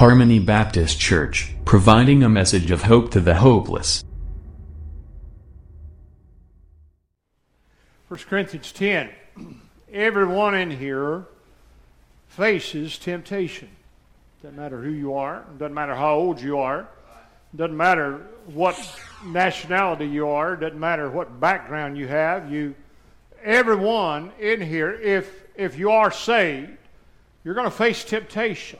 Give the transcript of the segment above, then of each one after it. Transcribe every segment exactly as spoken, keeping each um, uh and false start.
Harmony Baptist Church, providing a message of hope to the hopeless. First Corinthians ten. Everyone in here faces temptation. Doesn't matter who you are. Doesn't matter how old you are. Doesn't matter what nationality you are. Doesn't matter what background you have. You, everyone in here, if if you are saved, you're going to face temptation.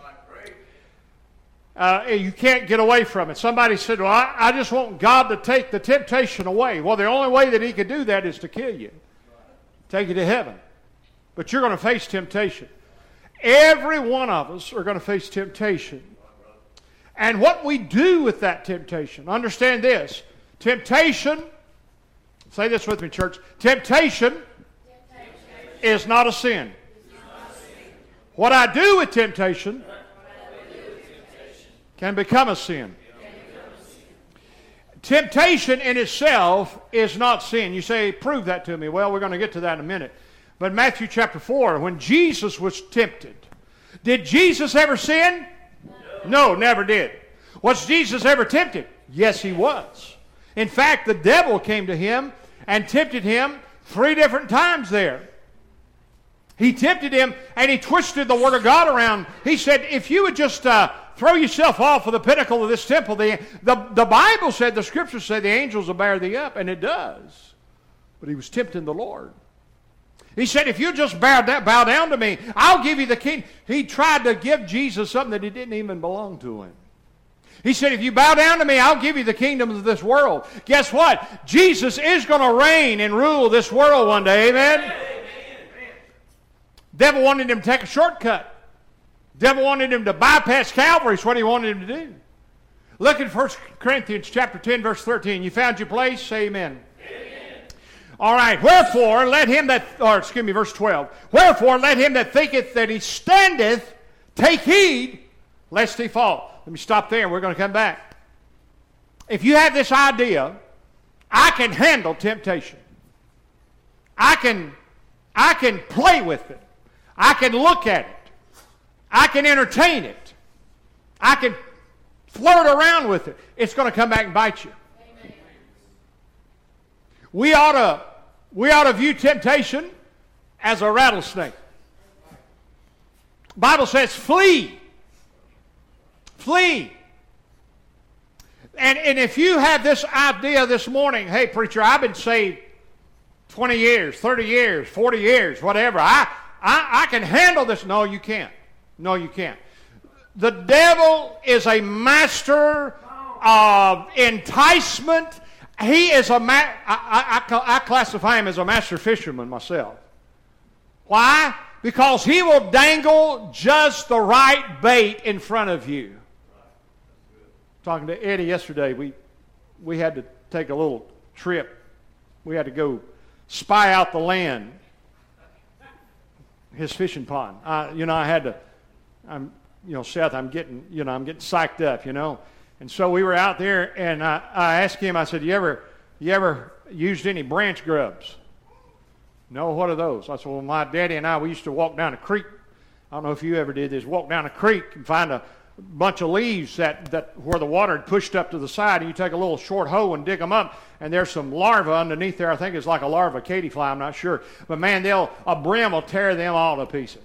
Uh, you can't get away from it. Somebody said, well, I, I just want God to take the temptation away. Well, the only way that He could do that is to kill you. Take you to heaven. But you're going to face temptation. Every one of us are going to face temptation. And what we do with that temptation, understand this. Temptation, say this with me, church. Temptation, temptation. is not a sin. Not a sin. What I do with temptation can become a sin. Temptation in itself is not sin. You say, prove that to me. Well, we're going to get to that in a minute. But Matthew chapter four, when Jesus was tempted, did Jesus ever sin? No, no never did. Was Jesus ever tempted? Yes, He was. In fact, the devil came to Him and tempted Him three different times there. He tempted Him and he twisted the Word of God around. He said, if you would just uh, throw yourself off of the pinnacle of this temple, the, the, the Bible said, the Scriptures say the angels will bear thee up, and it does. But he was tempting the Lord. He said, if you just bow down, bow down to me, I'll give you the kingdom. He tried to give Jesus something that he didn't even belong to Him. He said, if you bow down to me, I'll give you the kingdoms of this world. Guess what? Jesus is going to reign and rule this world one day. Amen? Amen. Devil wanted him to take a shortcut. Devil wanted him to bypass Calvary. That's what he wanted him to do. Look at First Corinthians chapter ten, verse thirteen. You found your place? Say amen. Amen. All right. Wherefore, let him that, or excuse me, verse twelve. Wherefore, let him that thinketh that he standeth take heed, lest he fall. Let me stop there. We're going to come back. If you have this idea, I can handle temptation. I can, I can play with it. I can look at it. I can entertain it. I can flirt around with it. It's going to come back and bite you. Amen. We ought to, we ought to view temptation as a rattlesnake. The Bible says flee. Flee. And, and if you have this idea this morning, hey preacher, I've been saved twenty years, thirty years, forty years, whatever. I, I, I can handle this. No, you can't. No, you can't. The devil is a master of enticement. He is a ma- I, I, I classify him as a master fisherman myself. Why? Because he will dangle just the right bait in front of you. Talking to Eddie yesterday, we we had to take a little trip. We had to go spy out the land. His fishing pond. I, you know, I had to. I'm, you know, Seth. I'm getting, you know, I'm getting psyched up. You know, and so we were out there, and I, I asked him. I said, "You ever, you ever used any branch grubs?" No. What are those? I said, "Well, my daddy and I, we used to walk down a creek. I don't know if you ever did this. Walk down a creek and find a bunch of leaves that, that where the water had pushed up to the side, and you take a little short hoe and dig them up, and there's some larvae underneath there. I think it's like a larva caddisfly, I'm not sure. But man, they'll a brim will tear them all to pieces.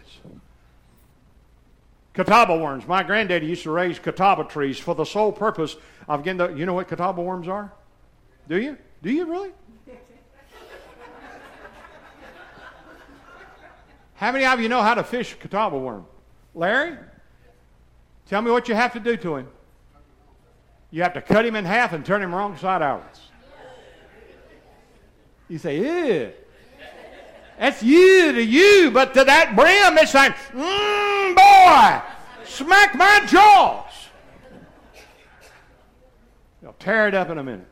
Catawba worms. My granddaddy used to raise catawba trees for the sole purpose of getting the, you know what catawba worms are? Do you? Do you really? How many of you know how to fish a catawba worm? Larry? Tell me what you have to do to him. You have to cut him in half and turn him wrong side outwards. You say, ew. That's you to you, but to that brim, it's like, mmm, boy, smack my jaws. They'll tear it up in a minute.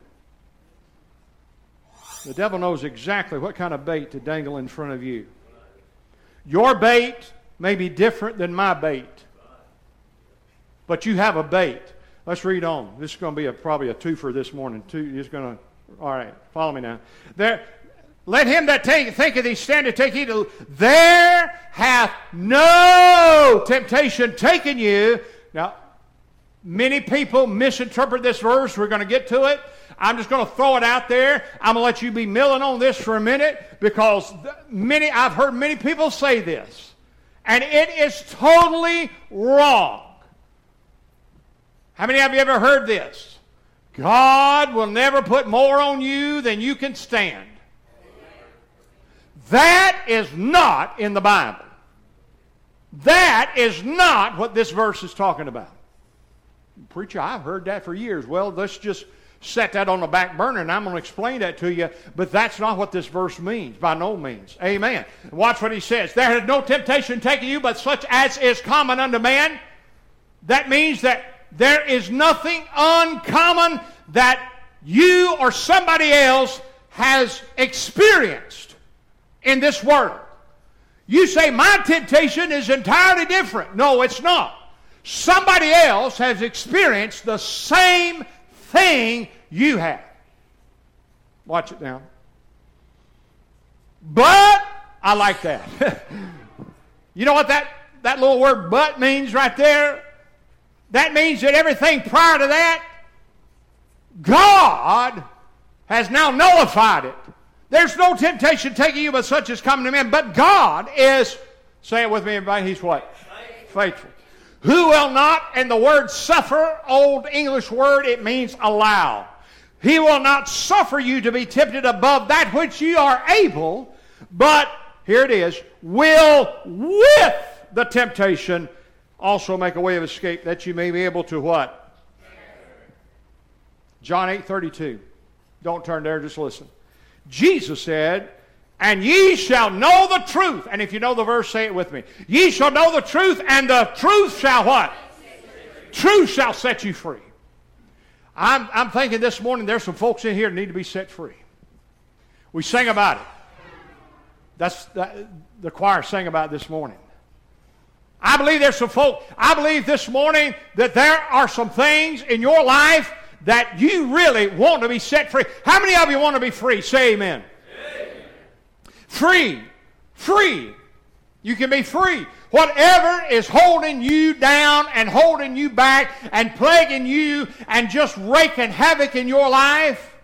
The devil knows exactly what kind of bait to dangle in front of you. Your bait may be different than my bait. But you have a bait. Let's read on. This is going to be a, probably a twofer this morning. Two, it's going to, all right, follow me now. There, let him that take, thinketh he standeth take heed. There hath no temptation taken you. Now, Many people misinterpret this verse. We're going to get to it. I'm just going to throw it out there. I'm going to let you be milling on this for a minute because many I've heard many people say this, and it is totally wrong. How many of you ever heard this? God will never put more on you than you can stand. That is not in the Bible. That is not what this verse is talking about. Preacher, I've heard that for years. Well, let's just set that on the back burner, and I'm going to explain that to you. But that's not what this verse means, by no means. Amen. Watch what he says. There has no temptation taken you, but such as is common unto man. That means that there is nothing uncommon that you or somebody else has experienced in this world. You say, my temptation is entirely different. No, it's not. Somebody else has experienced the same thing you have. Watch it now. But, I like that. You know what that, that little word but means right there? That means that everything prior to that, God has now nullified it. There's no temptation taking you but such as common to men. But God is, say it with me everybody, He's what? Faithful. Faithful. Who will not, and the word suffer, old English word, it means allow. He will not suffer you to be tempted above that which you are able, but, here it is, will with the temptation also make a way of escape that you may be able to what? John eight thirty-two. Don't turn there, just listen. Jesus said, and ye shall know the truth. And if you know the verse, say it with me. Ye shall know the truth, and the truth shall what? Truth shall set you free. I'm, I'm thinking this morning there's some folks in here that need to be set free. We sang about it. That's that, the choir sang about it this morning. I believe there's some folk, I believe this morning that there are some things in your life that you really want to be set free. How many of you want to be free? Say amen. Amen. Free. Free. You can be free. Whatever is holding you down and holding you back and plaguing you and just wreaking havoc in your life,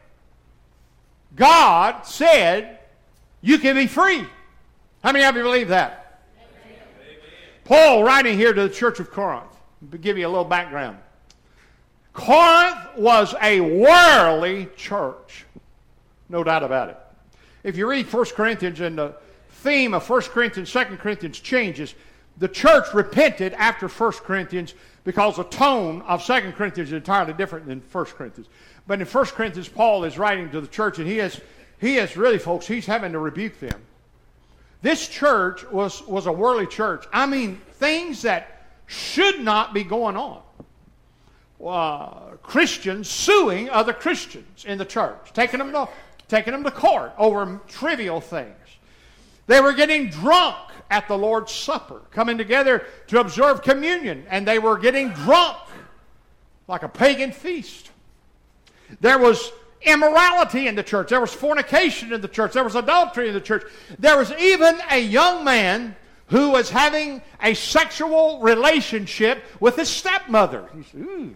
God said you can be free. How many of you believe that? Amen. Paul, writing here to the church of Corinth, to give you a little background. Corinth was a worldly church. No doubt about it. If you read First Corinthians and the theme of First Corinthians, Second Corinthians changes, the church repented after First Corinthians because the tone of Second Corinthians is entirely different than First Corinthians. But in First Corinthians, Paul is writing to the church, and he is, he is really, folks, he's having to rebuke them. This church was, was a worldly church. I mean, things that should not be going on. Uh, Christians suing other Christians in the church, taking them to, taking them to court over trivial things. They were getting drunk at the Lord's Supper, coming together to observe communion, and they were getting drunk like a pagan feast. There was immorality in the church. There was fornication in the church. There was adultery in the church. There was even a young man who was having a sexual relationship with his stepmother. He said, ooh.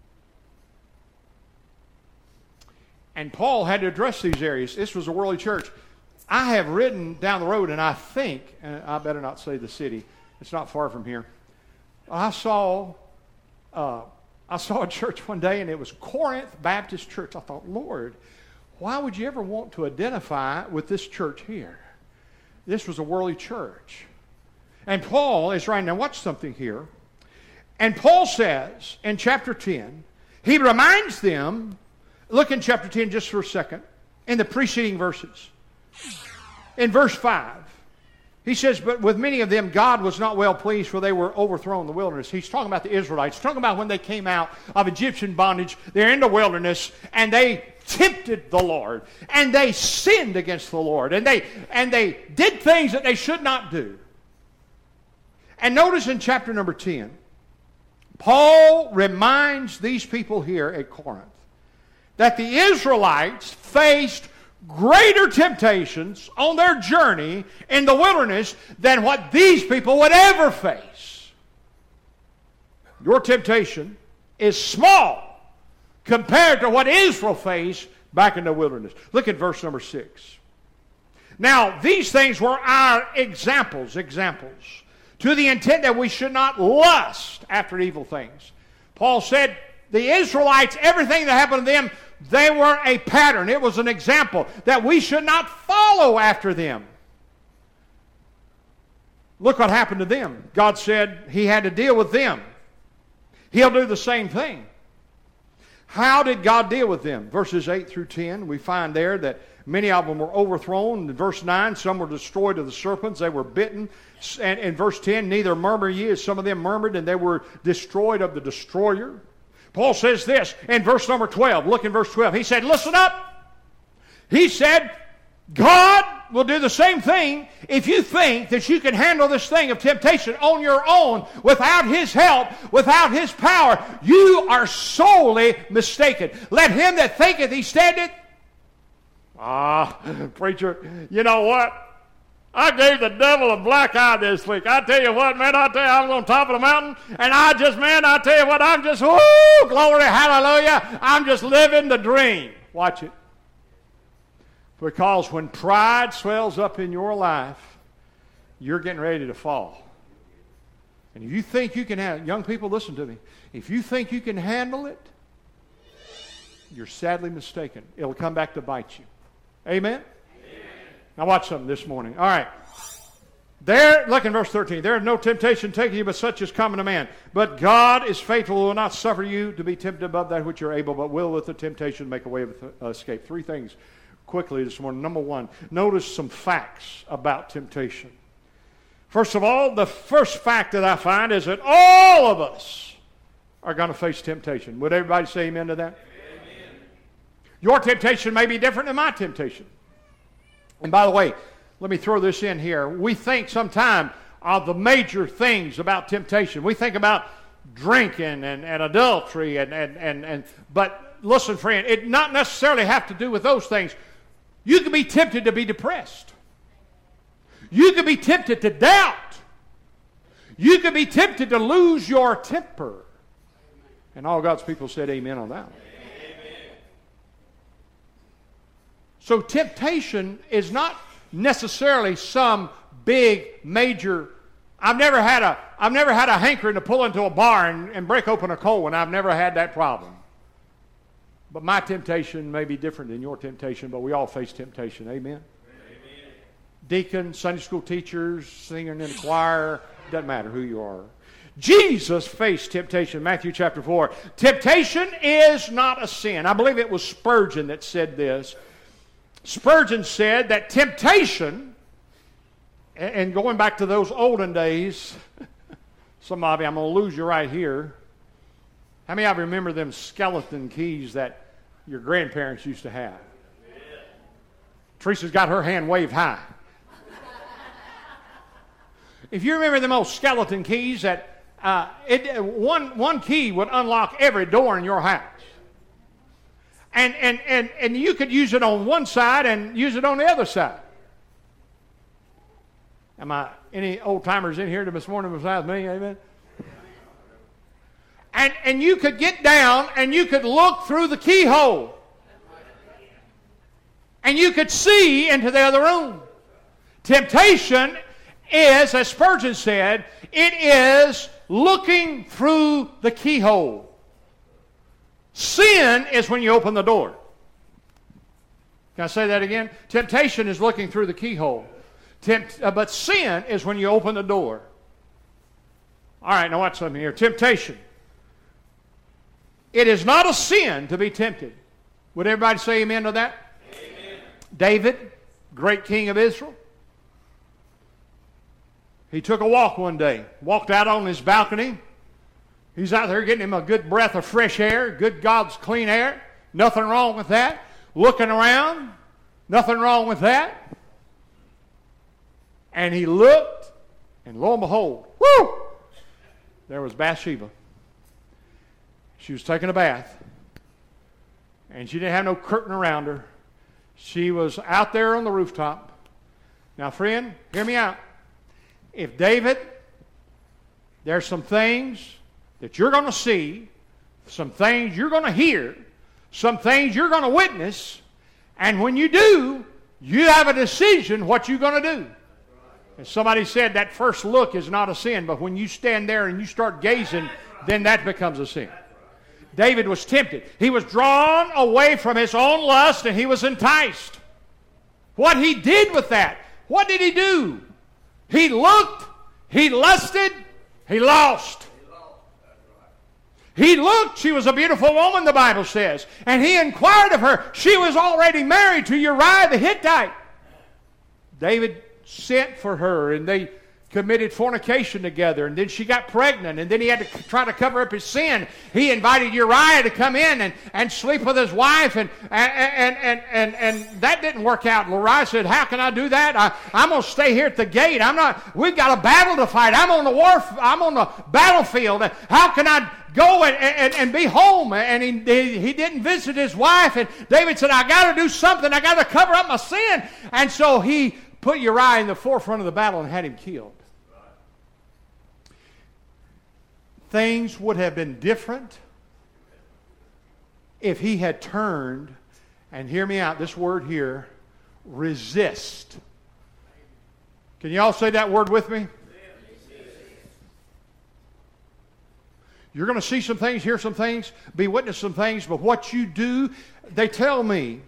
And Paul had to address these areas. This was a worldly church. I have ridden down the road, and I think, and I better not say the city, it's not far from here. I saw, uh, I saw a church one day, and it was Corinth Baptist Church. I thought, Lord, why would you ever want to identify with this church here? This was a worldly church. And Paul is writing, now watch something here. And Paul says in chapter ten, he reminds them, look in chapter ten just for a second, in the preceding verses. In verse five, he says, but with many of them God was not well pleased, for they were overthrown in the wilderness. He's talking about the Israelites. He's talking about when they came out of Egyptian bondage. They're in the wilderness, and they tempted the Lord, and they sinned against the Lord, and they, and they did things that they should not do. And notice in chapter number ten, Paul reminds these people here at Corinth that the Israelites faced greater temptations on their journey in the wilderness than what these people would ever face. Your temptation is small compared to what Israel faced back in the wilderness. Look at verse number six. Now, these things were our examples, examples, to the intent that we should not lust after evil things. Paul said the Israelites, everything that happened to them, they were a pattern. It was an example that we should not follow after them. Look what happened to them. God said he had to deal with them. He'll do the same thing. How did God deal with them? Verses eight through ten, we find there that many of them were overthrown. In verse nine, some were destroyed of the serpents. They were bitten. And in verse ten, neither murmur ye, as some of them murmured, and they were destroyed of the destroyer. Paul says this in verse number twelve. Look in verse twelve. He said, listen up. He said, God will do the same thing if you think that you can handle this thing of temptation on your own without His help, without His power. You are sorely mistaken. Let him that thinketh he standeth. Ah, preacher, you know what? I gave the devil a black eye this week. I tell you what, man, I tell you, I was on top of the mountain, and I just, man, I tell you what, I'm just, whoo, glory, hallelujah, I'm just living the dream. Watch it. Because when pride swells up in your life, you're getting ready to fall. And if you think you can handle, young people, listen to me. If you think you can handle it, you're sadly mistaken. It'll come back to bite you. Amen? Amen. Now watch something this morning. All right. There, look in verse thirteen. There is no temptation taking you, but such as common to man. But God is faithful, who will not suffer you to be tempted above that which you're able, but will with the temptation make a way of escape. Three things quickly this morning. Number one, notice some facts about temptation. First of all, the first fact that I find is that all of us are going to face temptation. Would everybody say amen to that? Amen. Your temptation may be different than my temptation. And by the way, let me throw this in here. We think sometimes of the major things about temptation. We think about drinking and, and adultery, and, and, and, and but listen, friend, it not necessarily have to do with those things. You can be tempted to be depressed. You can be tempted to doubt. You can be tempted to lose your temper. And all God's people said amen on that one. Amen. So temptation is not necessarily some big, major. I've never had a I've never had a hankering to pull into a bar and, and break open a cold one. I've never had that problem. But my temptation may be different than your temptation, but we all face temptation. Amen? Amen. Deacons, Sunday school teachers, singing in the choir, doesn't matter who you are. Jesus faced temptation. Matthew chapter four. Temptation is not a sin. I believe it was Spurgeon that said this. Spurgeon said that temptation, and going back to those olden days, some of you, I'm going to lose you right here. How many of you remember them skeleton keys that your grandparents used to have? Yeah. Teresa's got her hand waved high. If you remember them old skeleton keys that uh, it, one, one key would unlock every door in your house. And, and, and, and you could use it on one side and use it on the other side. Am I any old timers in here this morning besides me? Amen. And, and you could get down and you could look through the keyhole. And you could see into the other room. Temptation is, as Spurgeon said, it is looking through the keyhole. Sin is when you open the door. Can I say that again? Temptation is looking through the keyhole. Tempt, uh, but sin is when you open the door. All right, now watch something here. Temptation. It is not a sin to be tempted. Would everybody say amen to that? Amen. David, great king of Israel. He took a walk one day. Walked out on his balcony. He's out there getting him a good breath of fresh air. Good God's clean air. Nothing wrong with that. Looking around. Nothing wrong with that. And he looked. And lo and behold. Whoo! There was Bathsheba. She was taking a bath, and she didn't have no curtain around her. She was out there on the rooftop. Now, friend, hear me out. If David, there's some things that you're going to see some things you're going to hear, some things you're going to witness, and when you do, you have a decision what you're going to do. And somebody said that first look is not a sin, but when you stand there and you start gazing, then that becomes a sin. David was tempted. He was drawn away from his own lust and he was enticed. What he did with that, what did he do? He looked, he lusted, he lost. He looked, she was a beautiful woman, the Bible says, and he inquired of her. She was already married to Uriah the Hittite. David sent for her, and they committed fornication together, and then she got pregnant, and then he had to try to cover up his sin. He invited Uriah to come in and, and sleep with his wife, and and, and, and, and that didn't work out. Uriah said, how can I do that? I, I'm going to stay here at the gate. I'm not. We've got a battle to fight. I'm on the war. I'm on the battlefield. How can I go and, and, and be home? And he, he, he didn't visit his wife, and David said, I got to do something. I got to cover up my sin. And so he put Uriah in the forefront of the battle and had him killed. Things would have been different if he had turned, and hear me out, this word here, resist. Can you all say that word with me? You're going to see some things, hear some things, be witness some things, but what you do, they tell me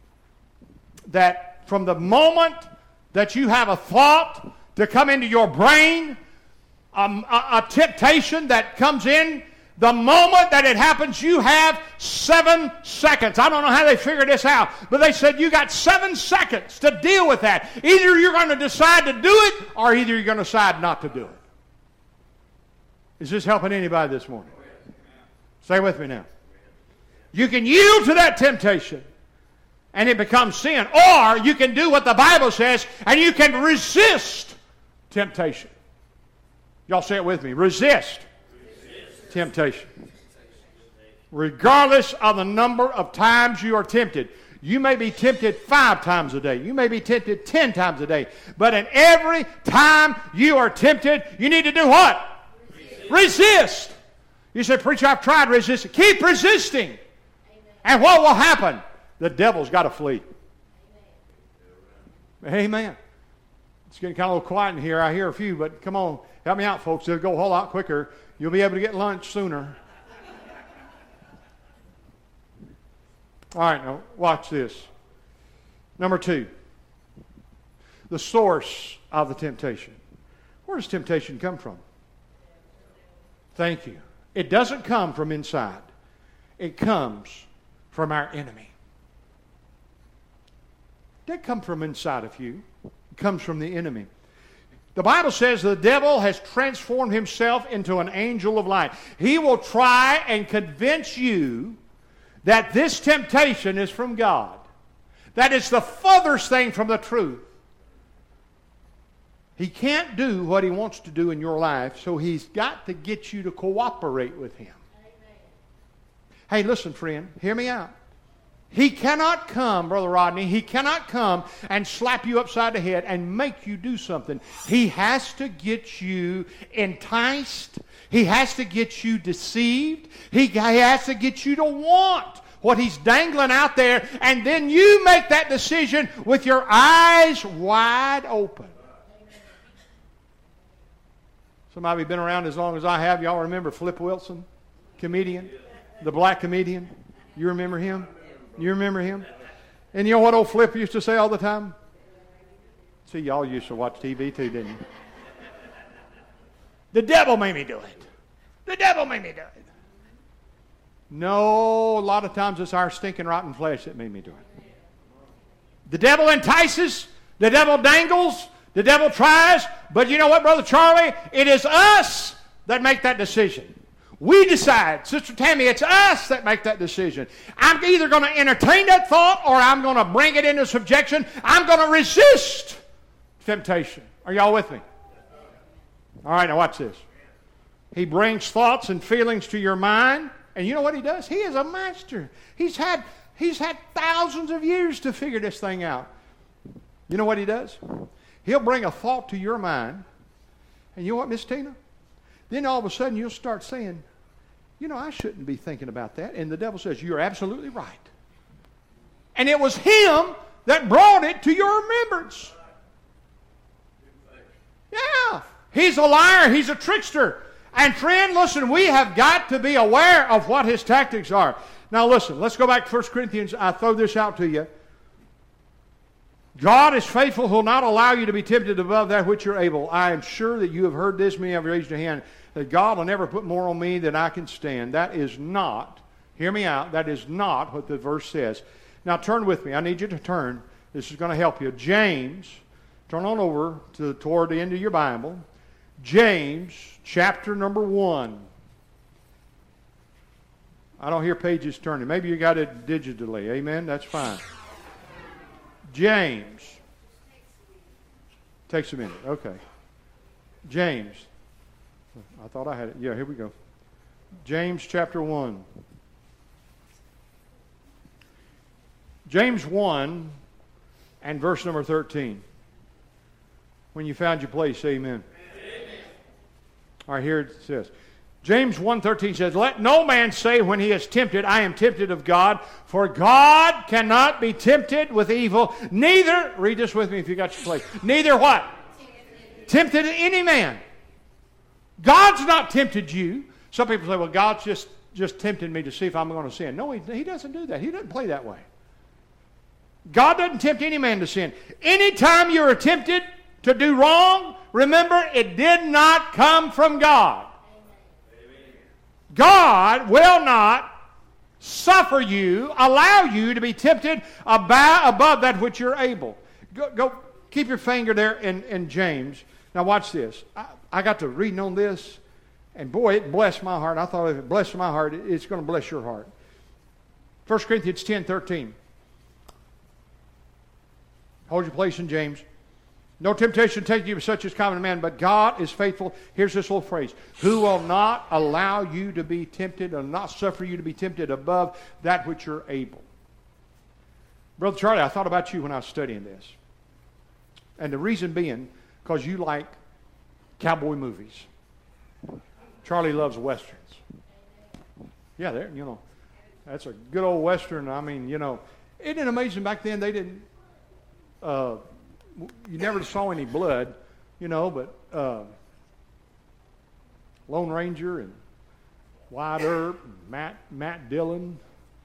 that from the moment that you have a thought to come into your brain, Um, a, a temptation that comes in, the moment that it happens, you have seven seconds. I don't know how they figured this out, but they said you got seven seconds to deal with that. Either you're going to decide to do it, or either you're going to decide not to do it. Is this helping anybody this morning? Stay with me now. You can yield to that temptation, and it becomes sin. Or you can do what the Bible says, and you can resist temptation. Y'all say it with me. Resist, Resist. Temptation. Regardless of the number of times you are tempted. You may be tempted five times a day. You may be tempted ten times a day. But in every time you are tempted, you need to do what? Resist. Resist. You say, preacher, I've tried resisting. Keep resisting. Amen. And what will happen? The devil's got to flee. Amen. Amen. It's getting kind of a little quiet in here. I hear a few, but come on. Help me out, folks. It'll go a whole lot quicker. You'll be able to get lunch sooner. All right, now watch this. Number two, the source of the temptation. Where does temptation come from? Thank you. It doesn't come from inside. It comes from our enemy. It doesn't come from inside of you. It comes from the enemy. The Bible says the devil has transformed himself into an angel of light. He will try and convince you that this temptation is from God. That it's the furthest thing from the truth. He can't do what he wants to do in your life, so he's got to get you to cooperate with him. Amen. Hey, listen, friend, hear me out. He cannot come, Brother Rodney, he cannot come and slap you upside the head and make you do something. He has to get you enticed. He has to get you deceived. He has to get you to want what he's dangling out there, and then you make that decision with your eyes wide open. Somebody been around as long as I have. Y'all remember Flip Wilson, comedian, the black comedian? You remember him? You remember him? And you know what old Flip used to say all the time? See, y'all used to watch T V too, didn't you? The devil made me do it. The devil made me do it. No, a lot of times it's our stinking rotten flesh that made me do it. The devil entices. The devil dangles. The devil tries. But you know what, Brother Charlie? It is us that make that decision. We decide. Sister Tammy, it's us that make that decision. I'm either going to entertain that thought or I'm going to bring it into subjection. I'm going to resist temptation. Are y'all with me? All right, now watch this. He brings thoughts and feelings to your mind. And you know what he does? He is a master. He's had, he's had thousands of years to figure this thing out. You know what he does? He'll bring a thought to your mind. And you know what, Miss Tina? Then all of a sudden you'll start saying, You know, I shouldn't be thinking about that. And the devil says, you're absolutely right. And it was him that brought it to your remembrance. Yeah. He's a liar. He's a trickster. And friend, listen, we have got to be aware of what his tactics are. Now listen, let's go back to First Corinthians. I throw this out to you. God is faithful, who will not allow you to be tempted above that which you're able. I am sure that you have heard this, many have raised your hand, that God will never put more on me than I can stand. That is not, hear me out, that is not what the verse says. Now turn with me. I need you to turn. This is going to help you. James, turn on over to toward the end of your Bible. James, chapter number one. I don't hear pages turning. Maybe you got it digitally. Amen? That's fine. James. Takes a minute. Okay. James. I thought I had it. Yeah, here we go. James chapter one. James one and verse number thirteen. When you found your place, say amen. Amen. All right, here it says. James one thirteen says, let no man say when he is tempted, I am tempted of God, for God cannot be tempted with evil, neither, read this with me if you got your place, neither what? Tempted, tempted any man. God's not tempted you. Some people say, well, God's just, just tempted me to see if I'm going to sin. No, he, he doesn't do that. He doesn't play that way. God doesn't tempt any man to sin. Anytime you're tempted to do wrong, remember, it did not come from God. God will not suffer you, allow you to be tempted about, above that which you're able. Go, go keep your finger there in, in James. Now watch this. I, I got to reading on this, and boy, it blessed my heart. I thought if it blessed my heart, it's going to bless your heart. First Corinthians ten thirteen. Hold your place in James. No temptation take you such as common man, but God is faithful. Here's this little phrase. Who will not allow you to be tempted and not suffer you to be tempted above that which you're able. Brother Charlie, I thought about you when I was studying this. And the reason being, because you like cowboy movies. Charlie loves westerns. Yeah, there, you know, that's a good old western. I mean, you know, isn't it amazing back then they didn't, uh, you never saw any blood, you know, but uh, Lone Ranger and Wyatt Earp and Matt, Matt Dillon.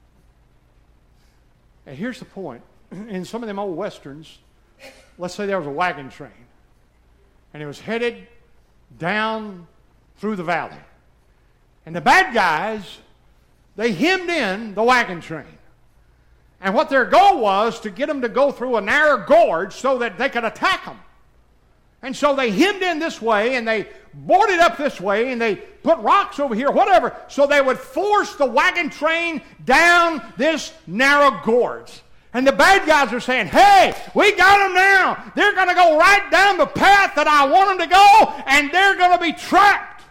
And here's the point. In some of them old westerns, let's say there was a wagon train, and it was headed down through the valley. And the bad guys, they hemmed in the wagon train. And what their goal was to get them to go through a narrow gorge so that they could attack them. And so they hemmed in this way, and they boarded up this way, and they put rocks over here, whatever, so they would force the wagon train down this narrow gorge. And the bad guys are saying, hey, we got them now. They're going to go right down the path that I want them to go, and they're going to be trapped.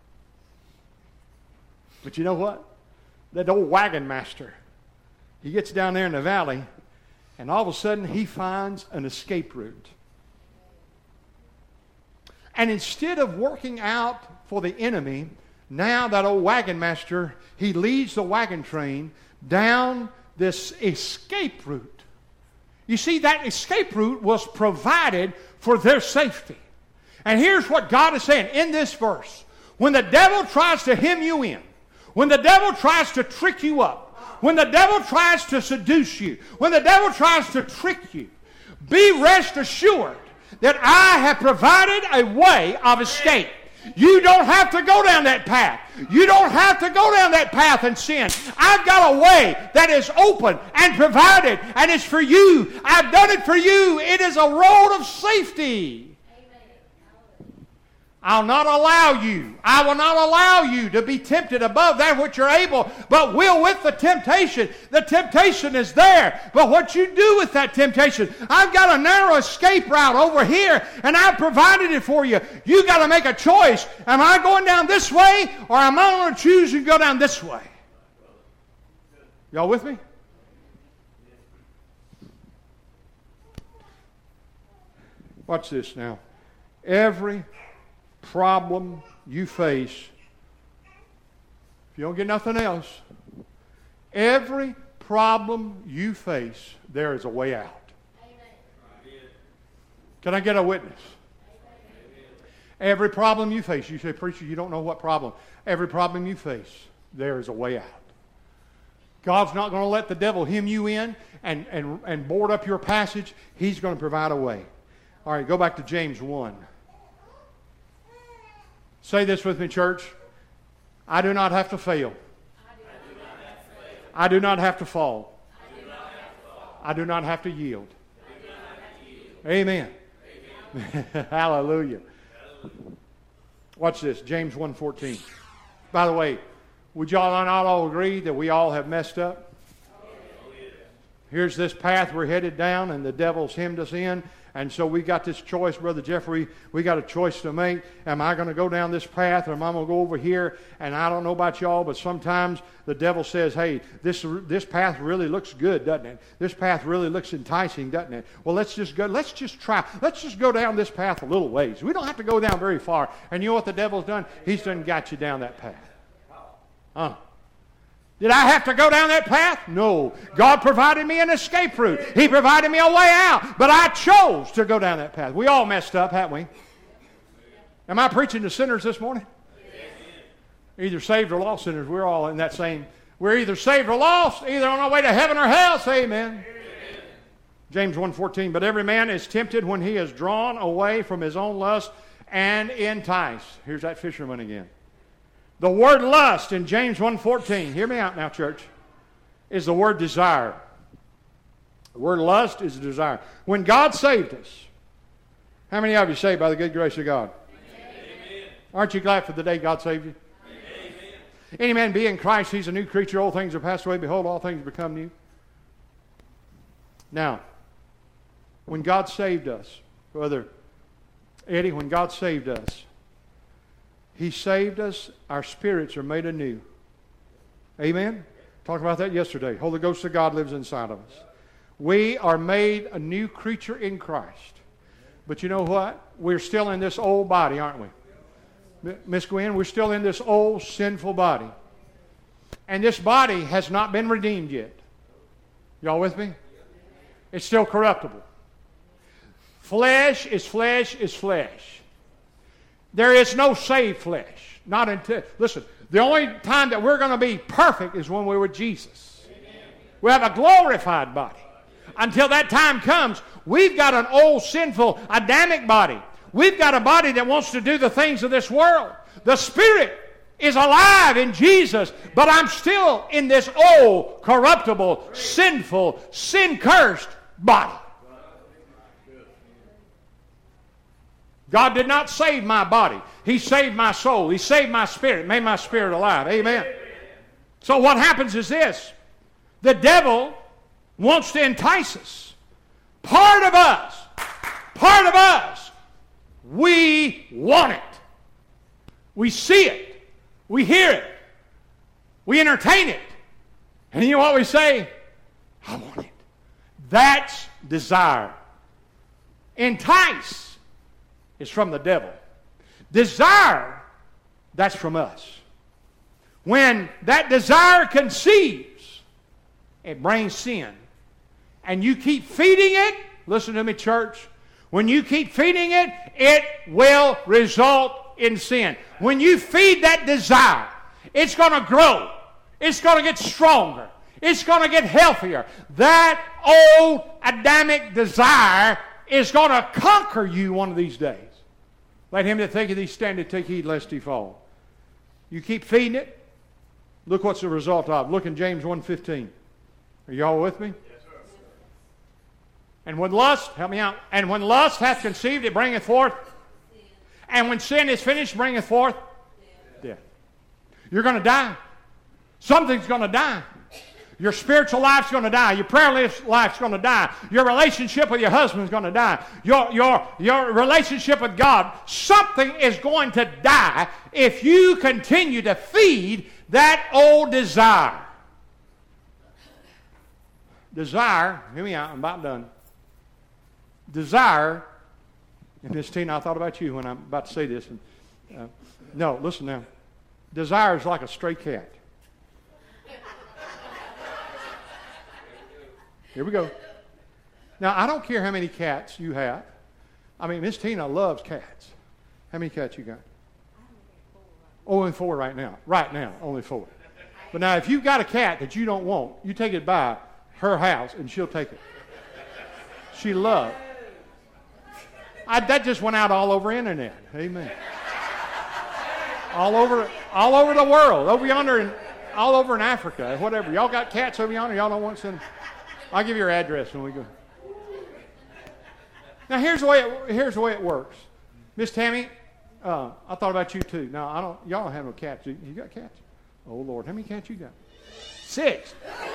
But you know what? That old wagon master, he gets down there in the valley, and all of a sudden he finds an escape route. And instead of working out for the enemy, now that old wagon master, he leads the wagon train down this escape route. You see, that escape route was provided for their safety. And here's what God is saying in this verse. When the devil tries to hem you in, when the devil tries to trick you up, when the devil tries to seduce you, when the devil tries to trick you, be rest assured that I have provided a way of escape. You don't have to go down that path. You don't have to go down that path and sin. I've got a way that is open and provided, and it's for you. I've done it for you. It is a road of safety. I'll not allow you. I will not allow you to be tempted above that which you're able, but will with the temptation. The temptation is there. But what you do with that temptation, I've got a narrow escape route over here, and I've provided it for you. You got to make a choice. Am I going down this way, or am I going to choose to go down this way? Y'all with me? Watch this now. Every problem you face If you don't get nothing else, every problem you face, there is a way out. Amen. Can I get a witness? Amen. Every problem you face, you say, preacher, you don't know what problem. Every problem you face, there is a way out. God's not going to let the devil hem you in and, and, and board up your passage. He's going to provide a way. All right, go back to James one. Say this with me, church. I do not have to fail. I do not have to fall. I do not have to yield. Amen. Amen. Hallelujah. Watch this, James one fourteen. By the way, would y'all not all agree that we all have messed up? Here's this path we're headed down, and the devil's hemmed us in. And so we got this choice, Brother Jeffrey, we got a choice to make. Am I going to go down this path, or am I going to go over here? And I don't know about y'all, but sometimes the devil says, hey, this this path really looks good, doesn't it? This path really looks enticing, doesn't it? Well, let's just go, let's just try, let's just go down this path a little ways. We don't have to go down very far. And you know what the devil's done? He's done got you down that path. Huh? Did I have to go down that path? No. God provided me an escape route. He provided me a way out. But I chose to go down that path. We all messed up, haven't we? Am I preaching to sinners this morning? Either saved or lost sinners. We're all in that same. We're either saved or lost, either on our way to heaven or hell. Say amen. Amen. James one fourteen. But every man is tempted when he is drawn away from his own lust and enticed. Here's that fisherman again. The word lust in James one fourteen, hear me out now, church, is the word desire. The word lust is desire. When God saved us, how many of you saved by the good grace of God? Amen. Aren't you glad for the day God saved you? Amen. Any man be in Christ, he's a new creature. Old things are passed away. Behold, all things become new. Now, when God saved us, Brother Eddie, when God saved us, He saved us. Our spirits are made anew. Amen? Talked about that yesterday. Holy Ghost of God lives inside of us. We are made a new creature in Christ. But you know what? We're still in this old body, aren't we? Miss Gwen, we're still in this old sinful body. And this body has not been redeemed yet. Y'all with me? It's still corruptible. Flesh is flesh is flesh. There is no saved flesh. Not until, listen, the only time that we're going to be perfect is when we're with Jesus. Amen. We have a glorified body. Until that time comes, we've got an old sinful Adamic body. We've got a body that wants to do the things of this world. The Spirit is alive in Jesus, but I'm still in this old, corruptible, sinful, sin-cursed body. God did not save my body. He saved my soul. He saved my spirit, made my spirit alive. Amen. So what happens is this. The devil wants to entice us. Part of us, part of us, we want it. We see it. We hear it. We entertain it. And you know what we say? I want it. That's desire. Entice is from the devil. Desire, that's from us. When that desire conceives, it brings sin. And you keep feeding it, listen to me, church, when you keep feeding it, it will result in sin. When you feed that desire, it's going to grow. It's going to get stronger. It's going to get healthier. That old Adamic desire is going to conquer you one of these days. Let him that thinketh he standeth take heed lest he fall. You keep feeding it. Look what's the result of. Look in James one fifteen. Are y'all with me? Yes, sir. And when lust, help me out. And when lust hath conceived, it bringeth forth. Sin. And when sin is finished, bringeth forth death. Death. You're going to die. Something's going to die. Your spiritual life's going to die. Your prayer life's going to die. Your relationship with your husband's going to die. Your, your, your relationship with God, something is going to die if you continue to feed that old desire. Desire, hear me out, I'm about done. Desire, and Miss Tina, I thought about you when I'm about to say this. And, uh, no, listen now. Desire is like a stray cat. Here we go. Now, I don't care how many cats you have. I mean, Miss Tina loves cats. How many cats you got? Only four right now. Right now, only four. But now, if you've got a cat that you don't want, you take it by her house and she'll take it. She loves. I, that just went out all over the internet. Amen. All over, all over the world, over yonder, and all over in Africa, whatever. Y'all got cats over yonder. Y'all don't want to send them. I'll give you your address when we go. Now here's the way it, here's the way it works. Miss Tammy, uh, I thought about you too. Now I don't. Y'all don't have no cats. You, you got cats? Oh Lord, how many cats you got? Six.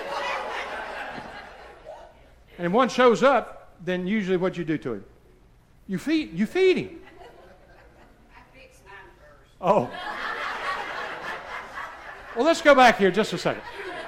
And if one shows up, then usually what you do to him? You feed. You feed him. Oh. Well, let's go back here just a second.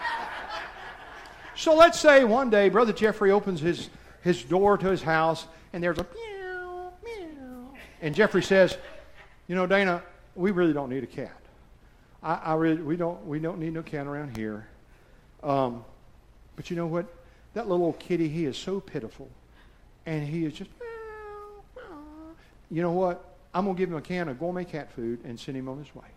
So let's say one day Brother Jeffrey opens his, his door to his house and there's a meow, meow. And Jeffrey says, you know, Dana, we really don't need a cat. I, I really, we don't, we don't need no cat around here. Um, but you know what? That little old kitty, he is so pitiful. And he is just, meow, meow. You know what? I'm going to give him a can of gourmet cat food and send him on his way.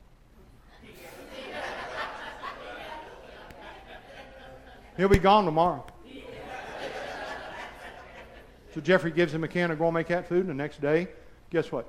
He'll be gone tomorrow. So Jeffrey gives him a can of gourmet cat food, and the next day, guess what?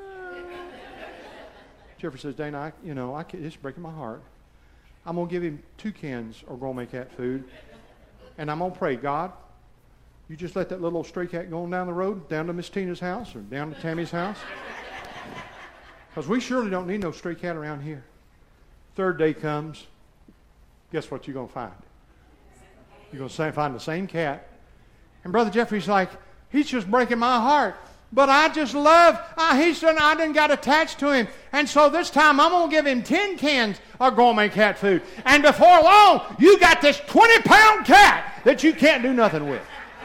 Jeffrey says, Dana, I, you know, I can't, it's breaking my heart. I'm going to give him two cans of gourmet cat food, and I'm going to pray, God, you just let that little stray cat go on down the road, down to Miss Tina's house, or down to Tammy's house. Because we surely don't need no stray cat around here. Third day comes, guess what you're going to find? You're going to find the same cat. And Brother Jeffrey's like, he's just breaking my heart. But I just love, uh, he said I didn't got attached to him. And so this time I'm going to give him ten cans of gourmet cat food. And before long, you got this twenty pound cat that you can't do nothing with.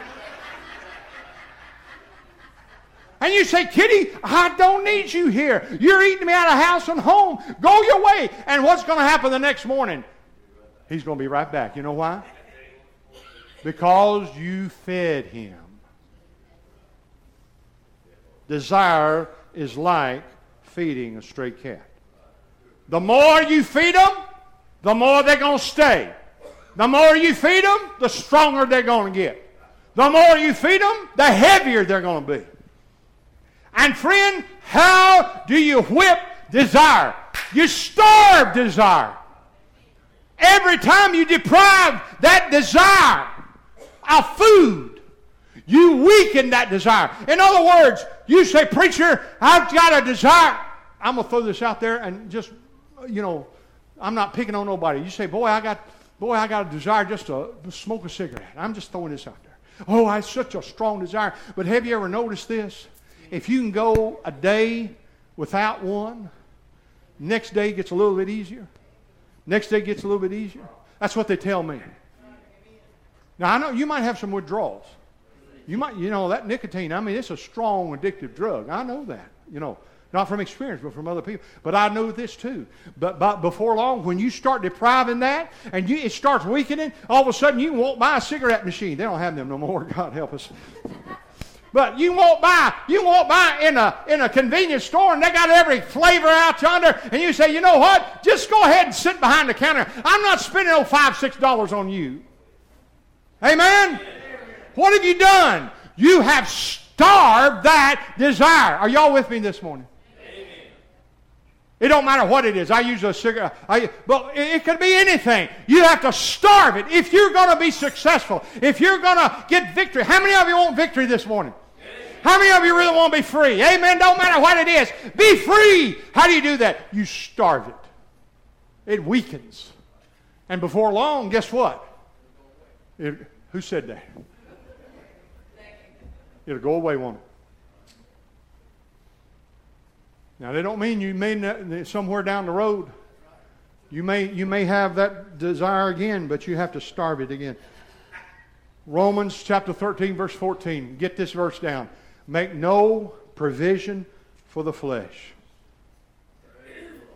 And you say, Kitty, I don't need you here. You're eating me out of house and home. Go your way. And what's going to happen the next morning? He's going to be right back. You know why? Because you fed him. Desire is like feeding a stray cat. The more you feed them, the more they're going to stay. The more you feed them, the stronger they're going to get. The more you feed them, the heavier they're going to be. And friend, how do you whip desire? You starve desire. Every time you deprive that desire of food, you weaken that desire. In other words, you say, preacher, I've got a desire. I'm going to throw this out there and just, you know, I'm not picking on nobody. You say, boy, I got, boy, I got a desire just to smoke a cigarette. I'm just throwing this out there. Oh, I have such a strong desire. But have you ever noticed this? If you can go a day without one, next day gets a little bit easier. Next day gets a little bit easier. That's what they tell me. Now, I know you might have some withdrawals. You might, you know, that nicotine, I mean, it's a strong addictive drug. I know that, you know, not from experience, but from other people. But I know this too. But, but before long, when you start depriving that and you, it starts weakening, all of a sudden you won't buy a cigarette machine. They don't have them no more. God help us. But you won't buy, you won't buy in a in a convenience store and they got every flavor out yonder, and you say, you know what? Just go ahead and sit behind the counter. I'm not spending no five, six dollars on you. Amen? What have you done? You have starved that desire. Are y'all with me this morning? Amen. It don't matter what it is. I use a cigarette. I, but it, it could be anything. You have to starve it if you're going to be successful. If you're going to get victory. How many of you want victory this morning? Amen. How many of you really want to be free? Amen. Don't matter what it is. Be free. How do you do that? You starve it. It weakens. And before long, guess what? It, who said that? It'll go away, won't it? Now, they don't mean you may somewhere down the road. You may, you may have that desire again, but you have to starve it again. Romans chapter thirteen, verse fourteen. Get this verse down. Make no provision for the flesh.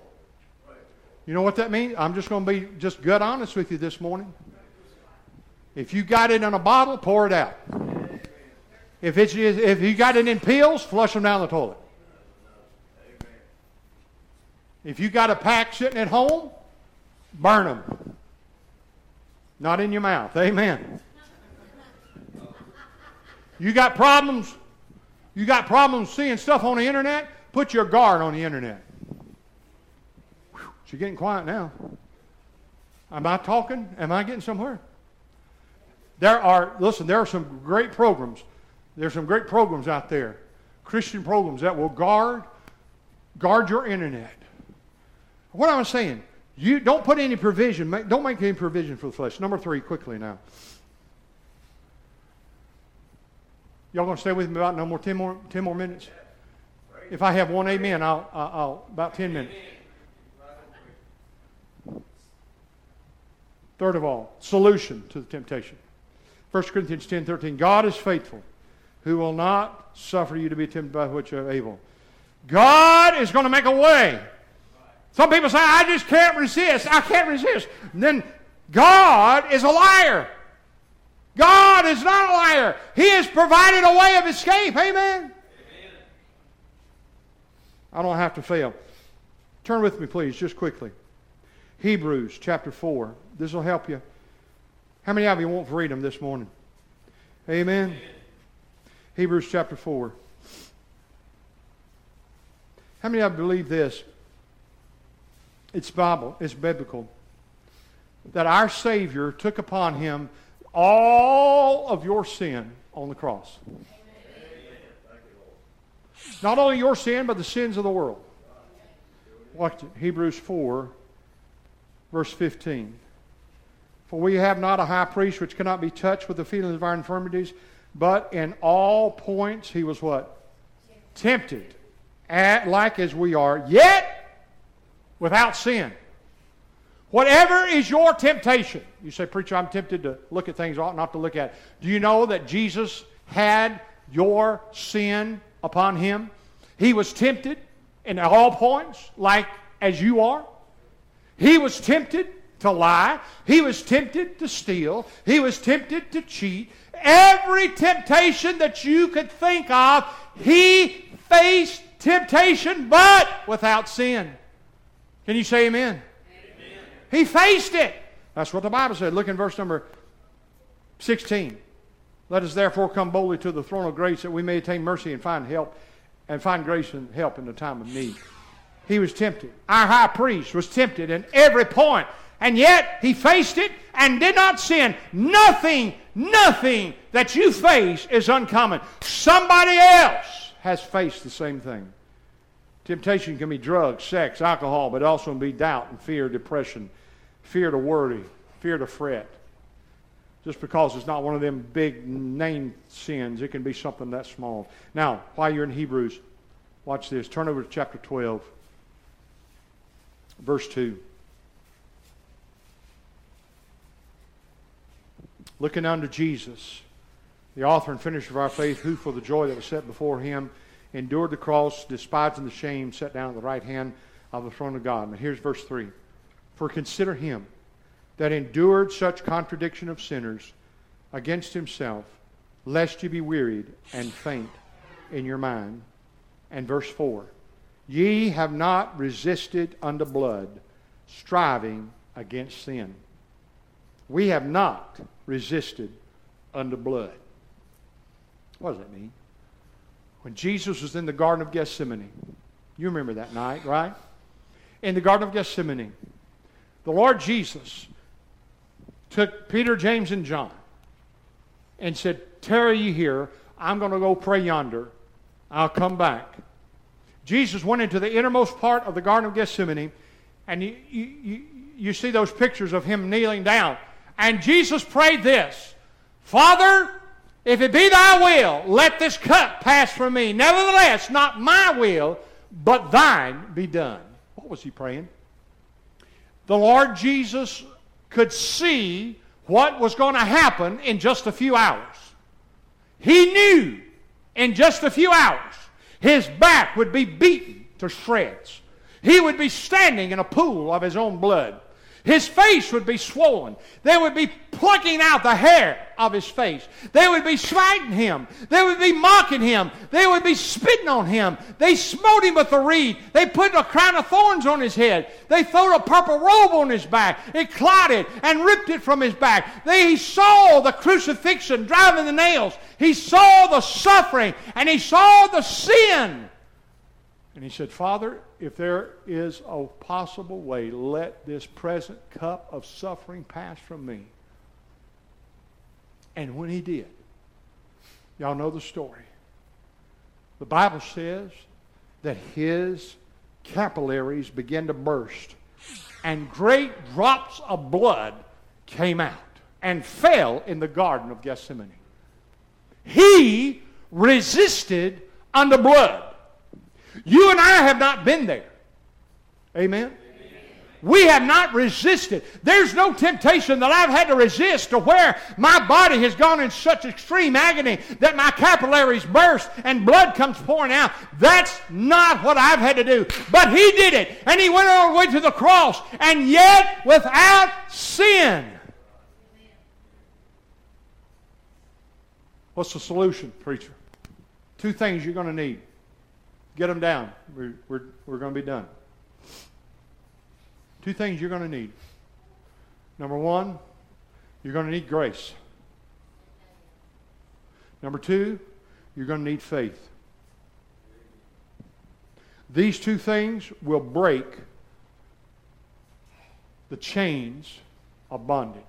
You know what that means? I'm just going to be just gut honest with you this morning. If you got it in a bottle, pour it out. If it's if you got it in pills, flush them down the toilet. If you got a pack sitting at home, burn them. Not in your mouth. Amen. You got problems? You got problems seeing stuff on the internet? Put your guard on the internet. Whew, she's getting quiet now. Am I talking? Am I getting somewhere? There are, listen, there are some great programs. There's some great programs out there. Christian programs that will guard, guard your internet. What am I saying? You don't put any provision, make, don't make any provision for the flesh. Number three, quickly now. Y'all going to stay with me about no more ten more ten more minutes? If I have one amen, I'll, I'll, I'll about ten minutes. Third of all, solution to the temptation. First Corinthians ten thirteen. God is faithful, who will not suffer you to be tempted by which you are able. God is going to make a way. Some people say, I just can't resist. I can't resist. And then God is a liar. God is not a liar. He has provided a way of escape. Amen? Amen. I don't have to fail. Turn with me, please, just quickly. Hebrews chapter four. This will help you. How many of you want freedom this morning? Amen? Amen. Hebrews chapter four. How many of you believe this? It's Bible, it's biblical. That our Savior took upon Him all of your sin on the cross. Amen. Not only your sin, but the sins of the world. Watch it. Hebrews four, verse fifteen. For we have not a high priest which cannot be touched with the feelings of our infirmities, but in all points He was what? Tempted, at, like as we are, yet without sin. Whatever is your temptation. You say, preacher, I'm tempted to look at things I ought not to look at. Do you know that Jesus had your sin upon Him? He was tempted in all points, like as you are. He was tempted to lie. He was tempted to steal. He was tempted to cheat. Every temptation that you could think of, He faced temptation, but without sin. Can you say amen? Amen? He faced it. That's what the Bible said. Look in verse number sixteen. Let us therefore come boldly to the throne of grace that we may attain mercy and find help and find grace and help in the time of need. He was tempted. Our high priest was tempted in every point, and yet He faced it and did not sin. Nothing, nothing that you face is uncommon. Somebody else has faced the same thing. Temptation can be drugs, sex, alcohol, but also can be doubt and fear, depression, fear to worry, fear to fret. Just because it's not one of them big name sins, it can be something that small. Now, while you're in Hebrews, watch this. Turn over to chapter twelve, verse two. Looking unto Jesus, the author and finisher of our faith, who for the joy that was set before Him endured the cross, despising the shame, sat down at the right hand of the throne of God. Now here's verse three. For consider Him that endured such contradiction of sinners against Himself, lest ye be wearied and faint in your mind. And verse four. Ye have not resisted unto blood, striving against sin. We have not resisted unto blood. What does that mean? When Jesus was in the Garden of Gethsemane, you remember that night, right? In the Garden of Gethsemane, the Lord Jesus took Peter, James, and John and said, tarry ye here. I'm going to go pray yonder. I'll come back. Jesus went into the innermost part of the Garden of Gethsemane, and you, you, you see those pictures of Him kneeling down. And Jesus prayed this, Father, if it be Thy will, let this cup pass from me. Nevertheless, not my will, but Thine be done. What was He praying? The Lord Jesus could see what was going to happen in just a few hours. He knew in just a few hours His back would be beaten to shreds. He would be standing in a pool of His own blood. His face would be swollen. They would be plucking out the hair of his face. They would be smiting him. They would be mocking him. They would be spitting on him. They smote him with a reed. They put a crown of thorns on his head. They threw a purple robe on his back. It clotted and ripped it from his back. They, he saw the crucifixion driving the nails. He saw the suffering and he saw the sin. And he said, Father, if there is a possible way, let this present cup of suffering pass from me. And when he did, y'all know the story. The Bible says that his capillaries began to burst, and great drops of blood came out and fell in the Garden of Gethsemane. He resisted unto blood. You and I have not been there. Amen? Amen? We have not resisted. There's no temptation that I've had to resist to where my body has gone in such extreme agony that my capillaries burst and blood comes pouring out. That's not what I've had to do. But he did it. And he went all the way to the cross. And yet without sin. What's the solution, preacher? Two things you're going to need. Get them down. We're, we're, we're going to be done. Two things you're going to need. Number one, you're going to need grace. Number two, you're going to need faith. These two things will break the chains of bondage.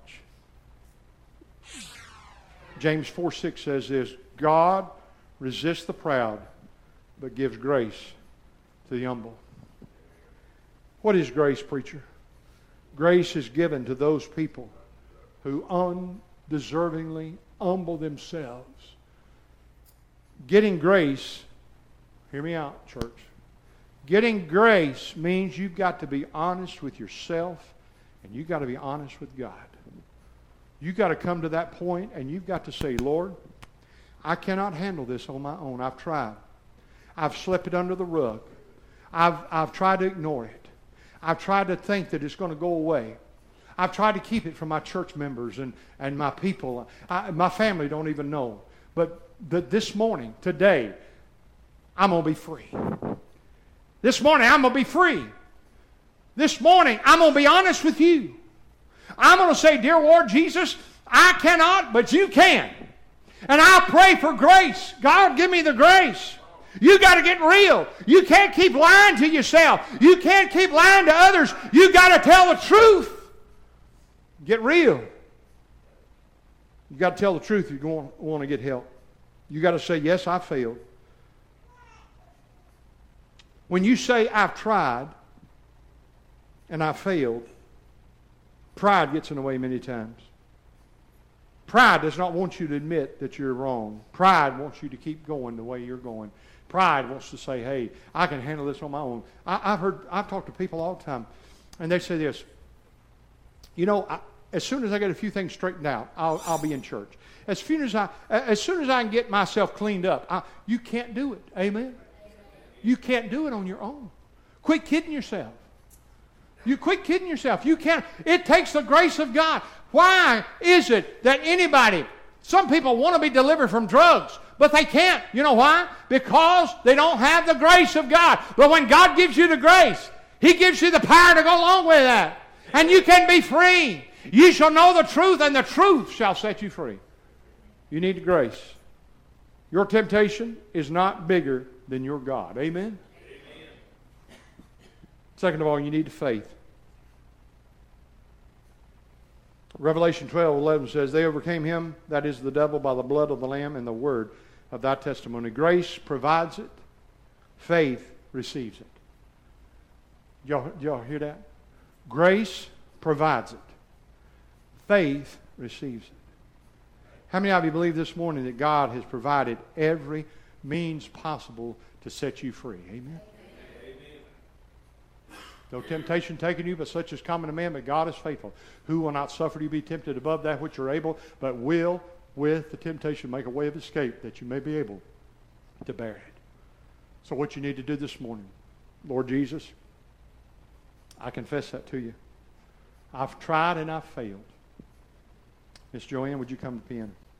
James four six says this, God resists the proud, but gives grace to the humble. What is grace, preacher? Grace is given to those people who undeservingly humble themselves. Getting grace, hear me out, church. Getting grace means you've got to be honest with yourself and you've got to be honest with God. You've got to come to that point and you've got to say, Lord, I cannot handle this on my own. I've tried. I've swept it under the rug. I've, I've tried to ignore it. I've tried to think that it's going to go away. I've tried to keep it from my church members and, and my people. I, my family don't even know. But the, this morning, today, I'm going to be free. This morning, I'm going to be free. This morning, I'm going to be honest with you. I'm going to say, dear Lord Jesus, I cannot, but you can. And I'll pray for grace. God, give me the grace. You got to get real. You can't keep lying to yourself. You can't keep lying to others. You got to tell the truth. Get real. You got to tell the truth if you want to get help. You got to say, yes, I failed. When you say, I've tried and I failed, pride gets in the way many times. Pride does not want you to admit that you're wrong. Pride wants you to keep going the way you're going. Pride wants to say, hey, I can handle this on my own. I, I've heard, I've talked to people all the time, and they say this, you know, I, as soon as I get a few things straightened out, I'll, I'll be in church. As soon as I, as soon as I can get myself cleaned up, I, you can't do it. Amen? You can't do it on your own. Quit kidding yourself. You quit kidding yourself. You can't. It takes the grace of God. Why is it that anybody, some people want to be delivered from drugs, but they can't. You know why? Because they don't have the grace of God. But when God gives you the grace, He gives you the power to go along with that. And you can be free. You shall know the truth, and the truth shall set you free. You need the grace. Your temptation is not bigger than your God. Amen? Amen. Second of all, you need faith. Revelation twelve eleven says, they overcame him, that is the devil, by the blood of the Lamb and the word of that testimony. Grace provides it. Faith receives it. Y'all, y'all hear that? Grace provides it. Faith receives it. How many of you believe this morning that God has provided every means possible to set you free? Amen? No temptation taken you, but such is common to man, but God is faithful, who will not suffer you to be tempted above that which you're able, but will, with the temptation, make a way of escape that you may be able to bear it. So what you need to do this morning, Lord Jesus, I confess that to you. I've tried and I've failed. Miss Joanne, would you come to the piano?